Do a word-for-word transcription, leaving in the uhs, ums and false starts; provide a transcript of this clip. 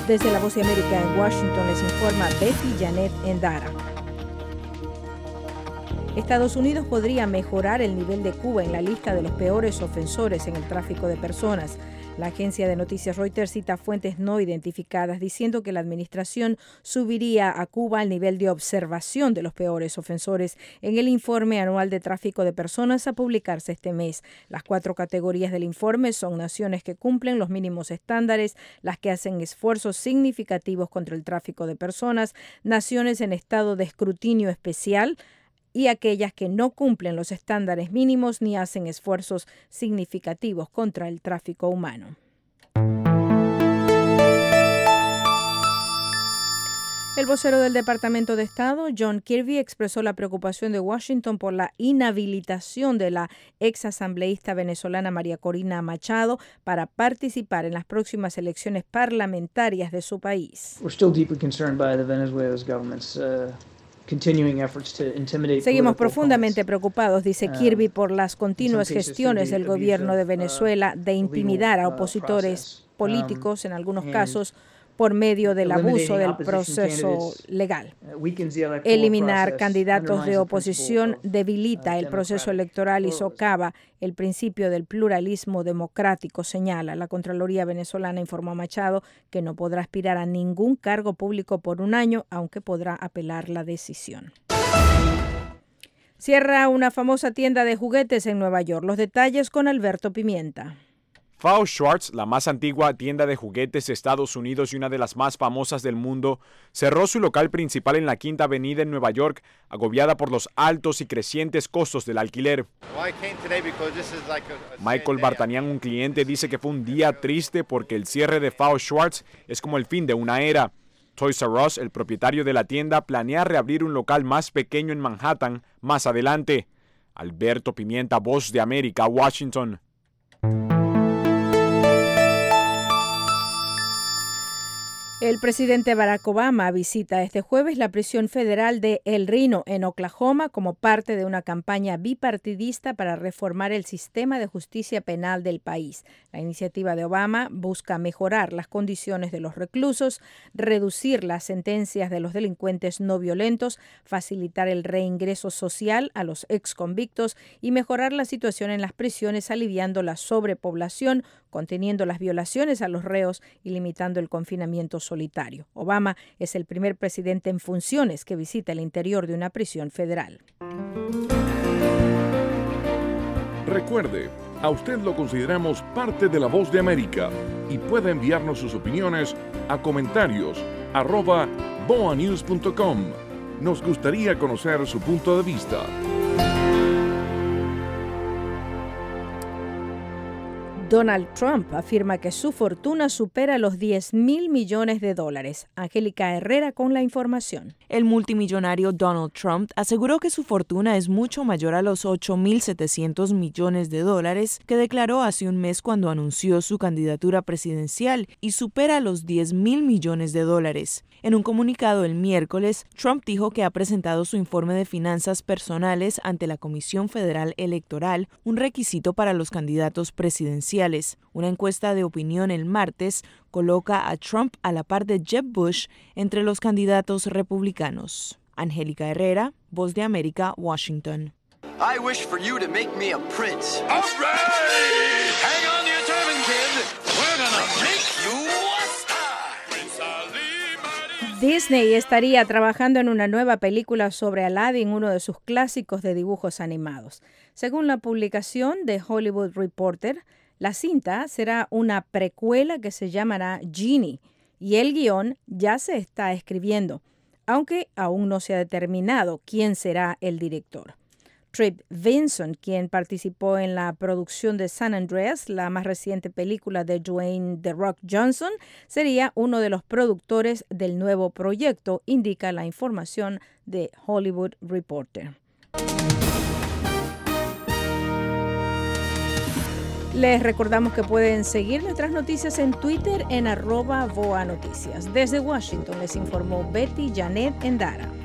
Desde La Voz de América en Washington les informa Betty Janet Endara. Estados Unidos podría mejorar el nivel de Cuba en la lista de los peores ofensores en el tráfico de personas. La agencia de noticias Reuters cita fuentes no identificadas diciendo que la administración subiría a Cuba al nivel de observación de los peores ofensores en el informe anual de tráfico de personas a publicarse este mes. Las cuatro categorías del informe son naciones que cumplen los mínimos estándares, las que hacen esfuerzos significativos contra el tráfico de personas, naciones en estado de escrutinio especial, y aquellas que no cumplen los estándares mínimos ni hacen esfuerzos significativos contra el tráfico humano. El vocero del Departamento de Estado, John Kirby, expresó la preocupación de Washington por la inhabilitación de la exasambleísta venezolana María Corina Machado para participar en las próximas elecciones parlamentarias de su país. We're still deeply concerned by the Venezuela's government's uh... Seguimos profundamente preocupados, dice Kirby, por las continuas gestiones del gobierno de Venezuela de intimidar a opositores políticos, en algunos casos, por medio del abuso del proceso legal. Eliminar candidatos de oposición debilita el proceso electoral y socava el principio del pluralismo democrático, señala. La Contraloría venezolana informó a Machado que no podrá aspirar a ningún cargo público por un año, aunque podrá apelar la decisión. Cierra una famosa tienda de juguetes en Nueva York. Los detalles con Alberto Pimienta. Fao Schwartz, la más antigua tienda de juguetes de Estados Unidos y una de las más famosas del mundo, cerró su local principal en la Quinta Avenida en Nueva York, agobiada por los altos y crecientes costos del alquiler. Michael Bartanian, un cliente, dice que fue un día triste porque el cierre de Fao Schwartz es como el fin de una era. Toys R Us, el propietario de la tienda, planea reabrir un local más pequeño en Manhattan más adelante. Alberto Pimienta, Voz de América, Washington. El presidente Barack Obama visita este jueves la prisión federal de El Reno, en Oklahoma, como parte de una campaña bipartidista para reformar el sistema de justicia penal del país. La iniciativa de Obama busca mejorar las condiciones de los reclusos, reducir las sentencias de los delincuentes no violentos, facilitar el reingreso social a los exconvictos y mejorar la situación en las prisiones, aliviando la sobrepoblación, conteniendo las violaciones a los reos y limitando el confinamiento solitario. Obama es el primer presidente en funciones que visita el interior de una prisión federal. Recuerde, a usted lo consideramos parte de La Voz de América y puede enviarnos sus opiniones a comentarios arroba boa news punto com. Nos gustaría conocer su punto de vista. Donald Trump afirma que su fortuna supera los diez mil millones de dólares. Angélica Herrera con la información. El multimillonario Donald Trump aseguró que su fortuna es mucho mayor a los ocho mil setecientos millones de dólares que declaró hace un mes cuando anunció su candidatura presidencial y supera los diez mil millones de dólares. En un comunicado el miércoles, Trump dijo que ha presentado su informe de finanzas personales ante la Comisión Federal Electoral, un requisito para los candidatos presidenciales. Una encuesta de opinión el martes coloca a Trump a la par de Jeb Bush entre los candidatos republicanos. Angélica Herrera, Voz de América, Washington. I wish for you to make me a prince. All right! Hang on to your turban, kid. We're gonna make you a star. Prince Ali. Disney estaría trabajando en una nueva película sobre Aladdin, uno de sus clásicos de dibujos animados. Según la publicación de Hollywood Reporter, la cinta será una precuela que se llamará Genie y el guión ya se está escribiendo, aunque aún no se ha determinado quién será el director. Trip Vinson, quien participó en la producción de San Andreas, la más reciente película de Dwayne The Rock Johnson, sería uno de los productores del nuevo proyecto, indica la información de Hollywood Reporter. Les recordamos que pueden seguir nuestras noticias en Twitter en arroba voa noticias. Desde Washington les informó Betty Janet Endara.